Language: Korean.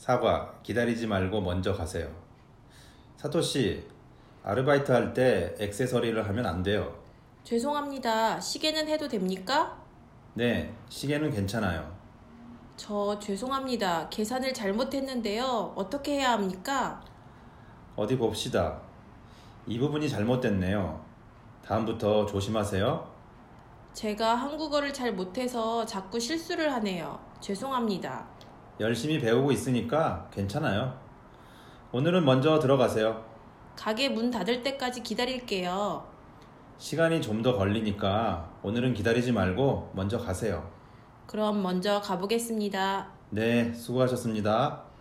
사과, 기다리지 말고 먼저 가세요. 사토시, 아르바이트 할 때 액세서리를 하면 안 돼요. 죄송합니다. 시계는 해도 됩니까? 네, 시계는 괜찮아요. 저 죄송합니다. 계산을 잘못했는데요. 어떻게 해야 합니까? 어디 봅시다. 이 부분이 잘못됐네요. 다음부터 조심하세요. 제가 한국어를 잘 못해서 자꾸 실수를 하네요. 죄송합니다. 열심히 배우고 있으니까 괜찮아요. 오늘은 먼저 들어가세요. 가게 문 닫을 때까지 기다릴게요. 시간이 좀 더 걸리니까 오늘은 기다리지 말고 먼저 가세요. 그럼 먼저 가보겠습니다. 네, 수고하셨습니다.